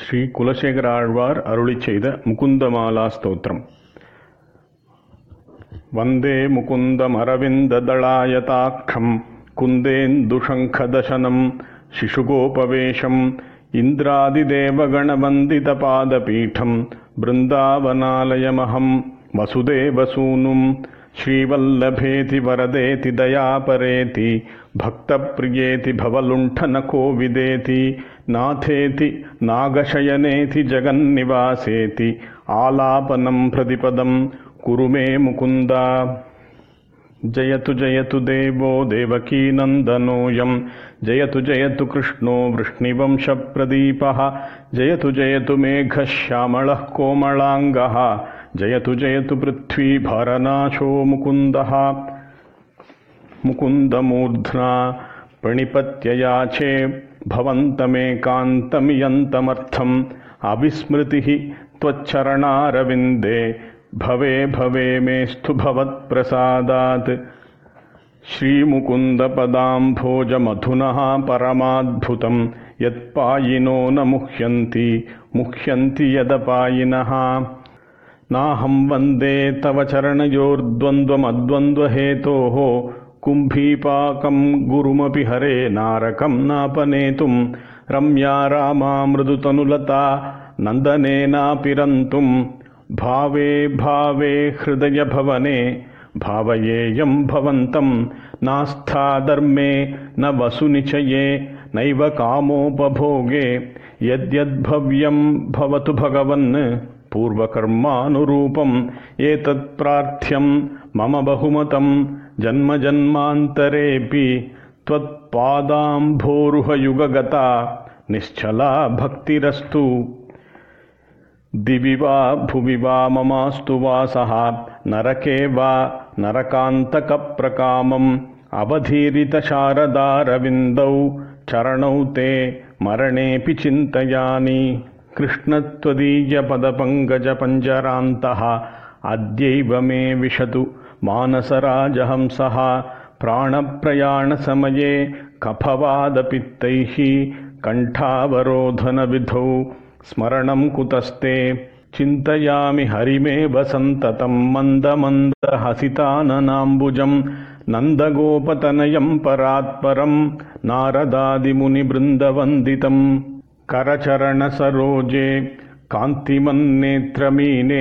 ஸ்ரீ குலசேகர ஆழ்வார் அருளிச் செய்த முகுந்தமாலா ஸ்தோத்திரம். வந்தே முகுந்தம் அரவிந்ததளாயதாக்ஷம் குந்தேந்துஷங்கதசனம் சிசுகோபவேஷம் இந்திராதிதேவகணவந்திதபாதபீடம் பிருந்தாவனாலயமஹம் வசுதேவசூனும் ஸ்ரீவல்லபேதி வரதேதி தயாபரேதி பக்தப்ரியேதி பவலுண்டனகோவிதேதி நாதேதி நாகசயனேதி ஜகன்னிவாசேதி ஆலாபனம் பிரதிபதம் குருமே முகுந்தா. ஜயது ஜயது தேவோ தேவகீநந்தனோயம் ஜயது ஜயது கிருஷ்ணோ விஷ்ணுவம்சப்ரதீபः ஜயது ஜயது மேఘశ్యాமளः கோமளாங்கः ஜயது ஜயது பிருத்வி பாரநாசோ முகுந்தः. முகுந்தமூர்ಧ್ನಾ பிரணிபத்யயாச்சே பவந்தமேகாந்தமியந்தமர்த்தம் அவிஸ்மிருதிः त्वच्चरणारविन्दे भवे भवे मेस्तु भवत्प्रसादात्. श्रीमुकुन्दपदाम्भोजमधुनः परमाद्भुतं यत्पायिनो न मुह्यन्ति मुह्यन्ति यदपायिनः. नाहं वन्दे तव चरणयोर्द्वन्द्वमद्वन्द्वहेतोः कुम्भीपाकं गुरुमपि हरे नारकं नापनेतुं रम्या रामा मृदुतनुलता नन्दनेनापिरन्तुं भावे भावे हृदय भवने भावयेयं भवन्तं नास्था धर्मे न वसुनिचये नैव कामोपभोगे यद्यद्भव्यं भवतु भगवन् पूर्वकर्मानुरूपम् एतत् प्रार्थ्यं मम बहुमतं जन्मजन्मान्तरेऽपि त्वत्पादाम्भोरुहयुगगता निश्चला भक्तिरस्तु. दिवि वा भुवि वा ममास्तु वासः नरके वा नरकान्तकप्रकामम् अवधीरितशारदारविन्दौ चरणौ ते मरणेऽपि चिन्तयामि. कृष्णत्वदीयपदपङ्कजपञ्जरान्तः अद्यैव मे विशतु मानसराजहंसः प्राणप्रयाणसमये कफवादपित्तैः कण्ठावरोधनविधौ स्मरणं कुतस्ते. चिन्तयामि हरिमेव सन्ततं मन्दमन्दहसिताननाम्बुजं नन्दगोपतनयं परात्परं नारदादिमुनिवृन्दवन्दितं. करचरणसरोजे कान्तिमन्नेत्रमीने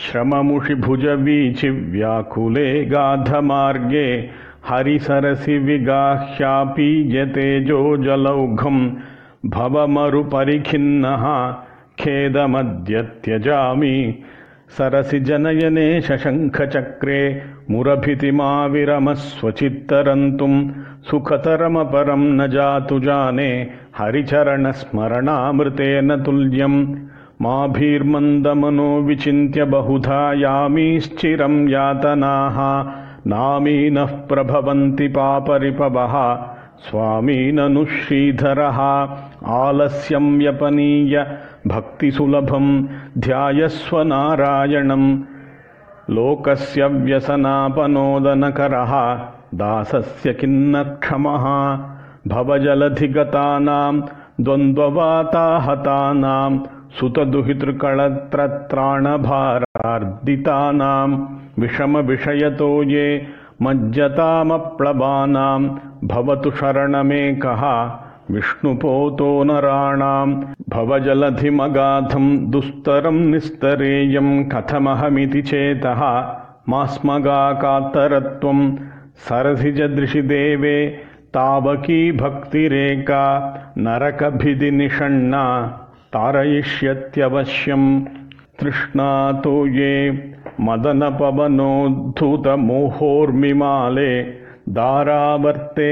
श्रममुषिभुजवीचिव्याकुले गाधमार्गे हरिसरसि विगाह्यापीयतेजो जलौघं भवमरुपरिखिन्नः खेदमद्य त्यजामि. सरसि जनयने शशङ्खचक्रे मुरभितिमाविरमस्वचित्तरन्तुं सुखतरमपरं न जातु जाने हरिचरणस्मरणामृतेन तुल्यं. माभीर्मन्दमनो विचिन्त्य बहुधा यामीश्चिरं यातनाः नामीनः प्रभवन्ति पापरिपवः स्वामी ननु श्रीधरः. आलस्यं व्यपनीय भक्तिसुलभं ध्यायस्व नारायणं लोकस्य व्यसनापनोदनकरः दासस्य किन्न क्षमः. भवजलधिगतानां द्वन्द्ववाताहतानां सुतदुहितृकळत्रत्राणभारार्दितानां विषमविषयतो ये मज्जतामप्लवानां भवतु शरणमेकः विष्णुपोतो नराणां. भवजलधिमगाधं दुस्तरं निस्तरेयं कथमहमिति चेतः मास्मगाकातरत्वं सरसिजदृशि देवे तावकी भक्तिरेका नरकभिदिनिषण्णा तारयिष्यत्यवश्यम्. तृष्णातो ये मदनपवनोद्धूतमोहोर्मिमाले दारावर्ते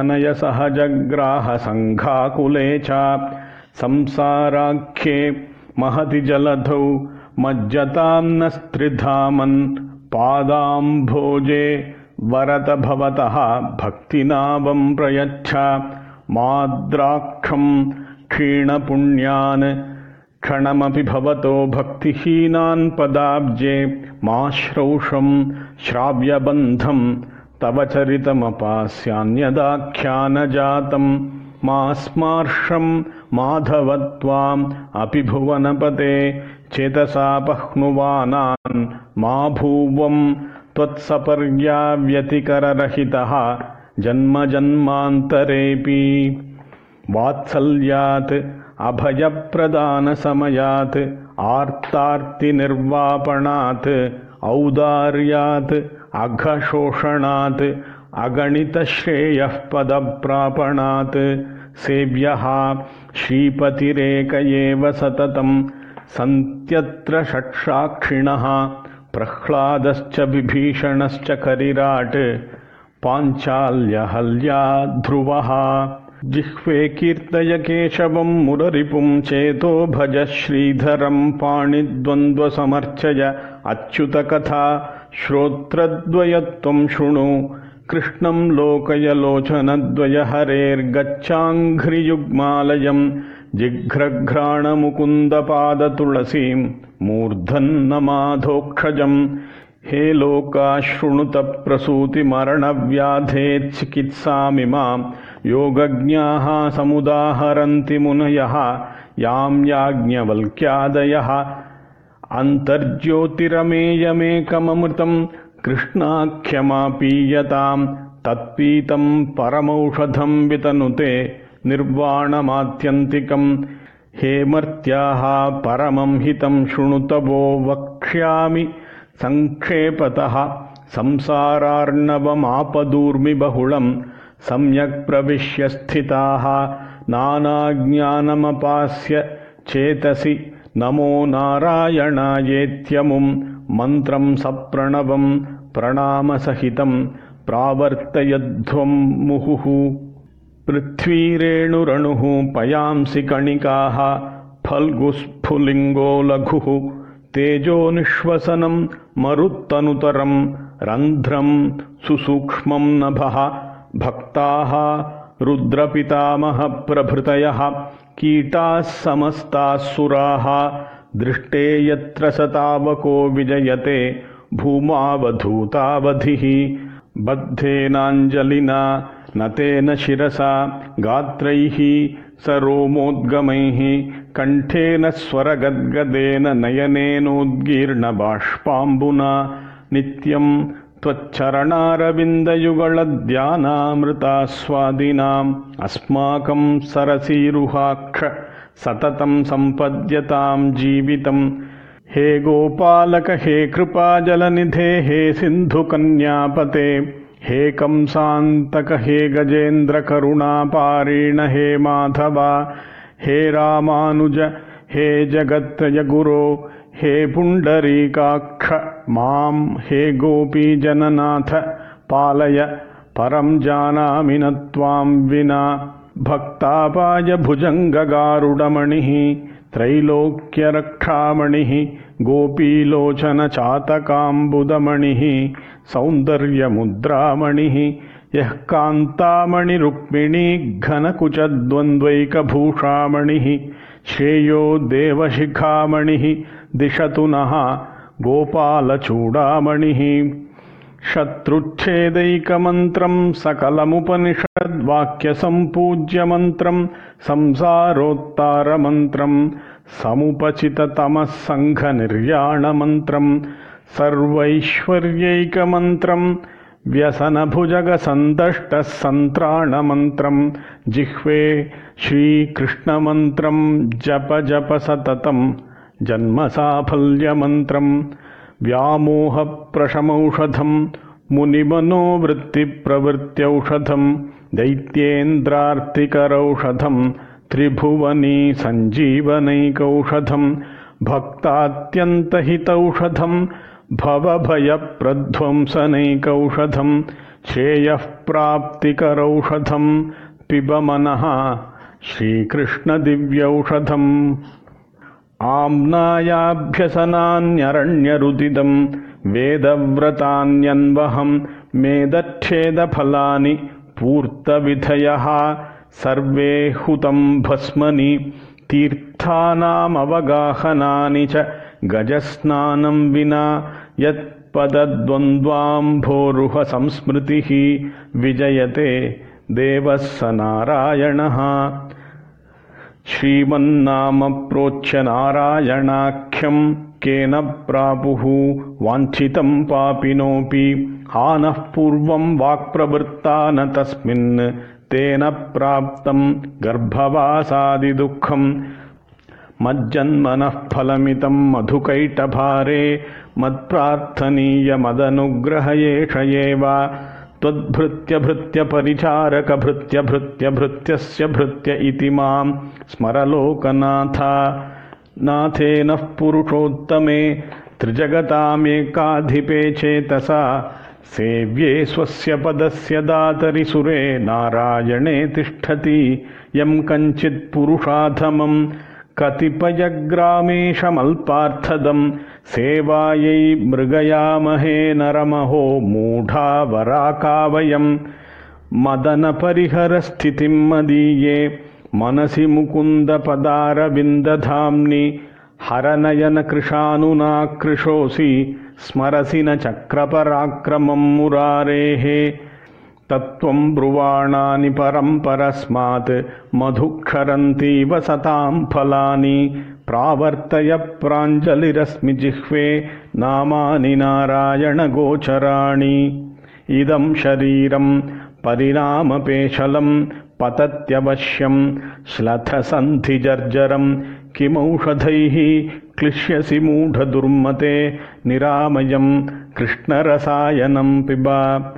तनयसहजग्राहसङ्घाकुले च संसाराख्ये महति जलधौ मज्जतां न स्त्रिधामन् पादाम्भोजे वरत भवतः भक्तिनावं प्रयच्छ. माद्राक्षं क्षीणपुण्यान् क्षणमपि भवतो भक्तिहीनान् पदाब्जे माश्रौषं श्राव्यबन्धं तव चरितमपास्यान्यदाख्यानजातं. மாஸ்மார்ஷம் மாதவத்வாம் அபிபுவனபதே சேதசா பஹ்னுவானான் மா பூவம் त्वत्सपर्या व्यतिकररहितः जन्म जन्मान्तरेऽपि वात्सल्यात् अभयप्रदानसमयात् आर्तार्तिनिर्वापणात् औदार्यात् अघशोषणात् अगणितश्रेयः पदप्रापणात् सेव्यः श्रीपतिरेक एव सततं सन्त्यत्र षट्साक्षिणः प्रह्लादश्च विभीषणश्च करिराट् पाञ्चाल्यहल्या ध्रुवः जिह्वे कीर्तय केशवं मुररिपुं चेतो भज श्रीधरं पाणिद्वन्द्वसमर्चय अच्युतकथा श्रोत्रद्वयत्वं शृणु कृष्णं लोकय लोचनद्वय हरेर्गच्छाङ्घ्रियुग्मालयं जिघ्रघ्राणमुकुन्दपादतुलसीं मूर्धन्नमाधोक्षजम् हे लोका शृणुत प्रसूतिमरणव्याधेः चिकित्सामिमां योगज्ञाः समुदाहरन्ति मुनयः यां याज्ञवल्क्यादयः अन्तर्ज्योतिरमेयमेकममृतं कृष्णाख्यमापीयतां तत्पीतं परमौषधं वितनुते निर्वाणमात्यन्तिकम् हे मर्त्याः परमं हितं शृणुतवो वक्ष्यामि संक्षेपतः संसारार्णवमापदूर्मि बहुलं सम्यक् प्रविश्य स्थिताः नानाज्ञानमपास्य चेतसि नमो नारायणायेत्यमुं मन्त्रं सप्रणवं प्रणामसहितं प्रावर्तयध्वं मुहुः पृथ्वीरेणुरणुः पयांसि कणिकाः फल्गुस्फुलिङ्गो लघुः तेजो निःश्वसनं मरुत्तनुतरं रन्ध्रं सुसूक्ष्मं नभः भक्ताः रुद्रपितामहप्रभृतयः कीटाः समस्ताः सुराः दृष्टे यत्र स तावको विजयते भूमावधूतावधिः बद्धेनाञ्जलिना नतेन शिरसा गात्रैः सरोमोद्गमैः कण्ठेन स्वरगद्गदेन नयनेनोद्गीर्णबाष्पाम्बुना नित्यं त्वच्चरणारविन्दयुगलध्यानामृतास्वादिनाम् अस्माकं सरसीरुहाक्ष सततं सम्पद्यतां जीवितं हे गोपालक हे कृपाजलनिधे हे सिन्धुकन्यापते हे कंसान्तक हे गजेन्द्र करुणापारीण हे माधव हे रामानुज हे जगत्त्रय गुरो हे पुण्डरीकाक्ष मां हे गोपीजननाथ पालय परं जानामि न त्वां विना भक्तापाय भुजङ्गगारुडमणिः त्रैलोक्यरक्षामणिः गोपीलोचनचातकाम्बुदमणिः सौन्दर्यमुद्रामणिः यः कान्तामणिरुक्मिणी घनकुचद्वन्द्वैकभूषामणिः श्रेयो देवशिखामणिः दिशतु नः गोपालचूडामणिः शत्रुच्छेदैकमन्त्रं सकलमुपनिषद्वाक्यसम्पूज्यमन्त्रं संसारोत्तारमन्त्रं समुपचिततमः सङ्घनिर्याणमन्त्रं सर्वैश्वर्यैकमन्त्रं व्यसनभुजगसन्दष्टः सन्त्राणमन्त्रं जिह्वे श्रीकृष्णमन्त्रं जप जप सततं जन्मसाफल्यमन्त्रं व्यामोहप्रशमौषधं मुनिमनोवृत्तिप्रवृत्त्यौषधं दैत्येन्द्रार्तिकरौषधं त्रिभुवनी सञ्जीवनैकौषधं भक्तात्यन्तहितौषधं भवभयप्रध्वंसनैकौषधं श्रेयःप्राप्तिकरौषधं पिब मनः श्रीकृष्णदिव्यौषधम् आम्नायाभ्यसनान्यरण्यरुदिदं वेदव्रतान्यन्वहं मेदच्छेदफलानि पूर्तविधयः सर्वे हुतं भस्मनि तीर्थानामवगाहनानि च गजस्नानं विना यत्पदद्वन्द्वाम्भोरुह संस्मृतिः विजयते देवः स नारायणः। श्रीमन्नाम प्रोच्य नारायणाख्यं केन प्रापुः वाञ्छितं पापिनोऽपि हानः पूर्वं वाक्प्रवृत्ता न तस्मिन् तेन प्राप्तं गर्भवासादिदुःखं मज्जन्मनः फलमितं मधुकैटभारे मत्प्रार्थनीयमदनुग्रह एष एव त्वद्भृत्यभृत्यपरिचारकभृत्यभृत्यभृत्यस्य भृत्य इति मां स्मरलोकनाथ। नाथेन पुरुषोत्तमे त्रिजगतामेकाधिपे चेतसा सेव्ये स्वस्य पदस्य दातरि सुरे नारायणे तिष्ठति यं कञ्चित् पुरुषाधमं कतिपयग्रामेशमल्पार्थदं सेवायै मृगयामहे नरमहो मूढा वराका वयं मदनपरिहरस्थितिं मदीये मनसि मुकुन्दपदारविन्दधाम्नि हरनयनकृशानुनाकृशोऽसि स्मरसि न चक्रपराक्रमं मुरारेः तत्त्वं ब्रुवाणानि परं परस्मात् मधुक्षरन्तीव सतां फलानि प्रावर्तय प्राञ्जलिरस्मि जिह्वे नामानि नारायणगोचराणि इदं शरीरं परिणामपेशलं पतत्यवश्यं श्लथसन्धिजर्जरं किमौषधैः क्लिश्यसि मूढदुर्मते निरामयं कृष्णरसायनं पिब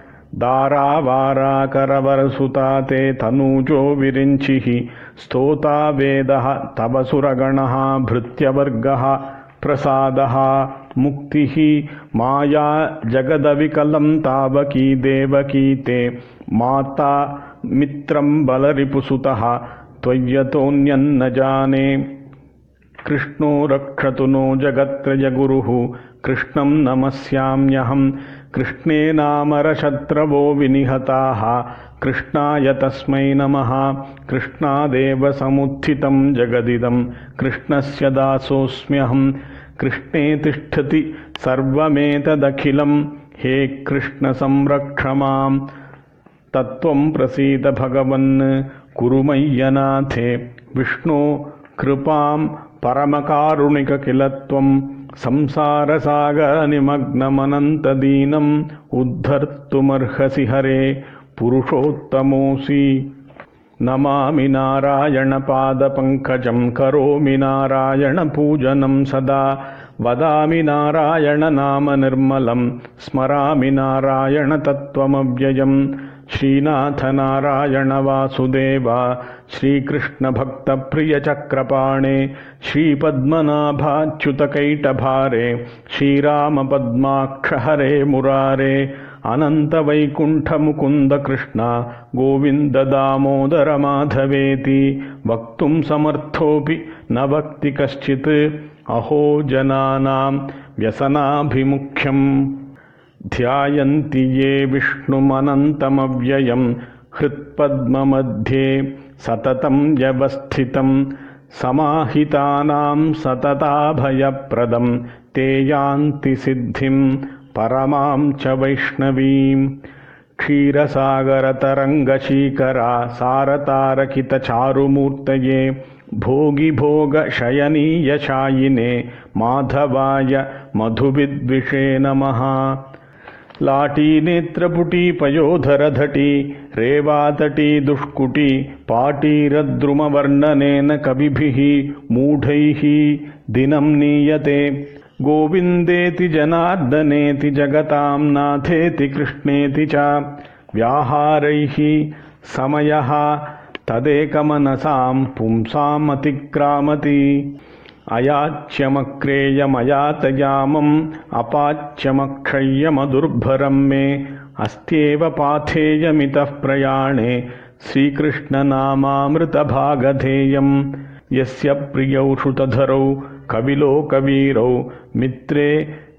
दारावाराकरवरसुता ते तनूजो विरिञ्चिः स्तोता वेदः तव सुरगणः भृत्यवर्गः प्रसादः मुक्तिः माया जगदविकलं तावकी देवकी ते माता मित्रं बलरिपुसुतः त्वय्यतोऽन्यन्न जाने कृष्णो रक्षतु नो जगत्त्रयगुरुः कृष्णं नमस्याम्यहं कृष्णेनामरशत्रवो विनिहताः कृष्णाय तस्मै नमः कृष्णादेव समुत्थितं जगदिदं कृष्णस्य दासोऽस्म्यहं कृष्णे तिष्ठति सर्वमेतदखिलं हे कृष्ण संरक्ष मां तत्त्वं प्रसीद भगवन् कुरु मय्यनाथे विष्णो कृपां परमकारुणिक किल त्वं संसारसागरनिमग्नमनन्तदीनम् उद्धर्तुमर्हसि हरे पुरुषोत्तमोऽसि नमामि नारायणपादपङ्कजं करोमि नारायणपूजनं सदा वदामि नारायणनामनिर्मलं स्मरामि नारायणतत्त्वमव्ययम् श्रीनाथ नारायण वासुदेव श्रीकृष्णभक्तप्रियचक्रपाणे श्रीपद्मनाभाच्युतकैटभारे श्रीरामपद्माक्ष हरे मुरारे अनन्तवैकुण्ठमुकुन्द कृष्ण गोविन्द दामोदर माधवेति वक्तुं समर्थोऽपि न वक्ति कश्चित् अहो जनानां व्यसनाभिमुख्यम् ध्यायन्ति ये विष्णुमनन्तमव्ययं हृत्पद्ममध्ये सततं व्यवस्थितं समाहितानां सतताभयप्रदं ते यान्ति सिद्धिं परमां च वैष्णवीं क्षीरसागरतरङ्गशीकरा सारतारकितचारुमूर्तये भोगिभोगशयनीयशायिने माधवाय मधुविद्विषे नमः लाटीनेत्रपुटी पयोधरधटी रेवातटी दुष्कुटी पाटीरद्रुमवर्णनेन कविभिः मूढैः दिनं नीयते गोविन्देति जनार्दनेति जगतां नाथेति कृष्णेति च व्याहारैः समयः तदेकमनसां पुंसामतिक्रामति अयाच्यमक्रेयमयातयामम् अपाच्यमक्षय्यमदुर्भरं मे अस्त्येव पाथेयमितः प्रयाणे श्रीकृष्णनामामृतभागधेयम् यस्य प्रियौ श्रुतधरौ कविलोकवीरौ मित्रे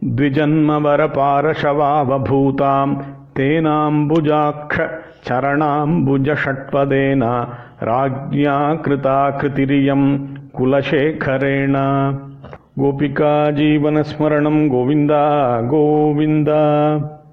द्विजन्मवरपारशवावभूतां तेनाम्बुजाक्ष चरणाम्बुजषट्पदेन राज्ञा कृताकृतिरियं कुलशेखरेण गोपिका जीवनस्मरणं गोविन्द गोविन्द।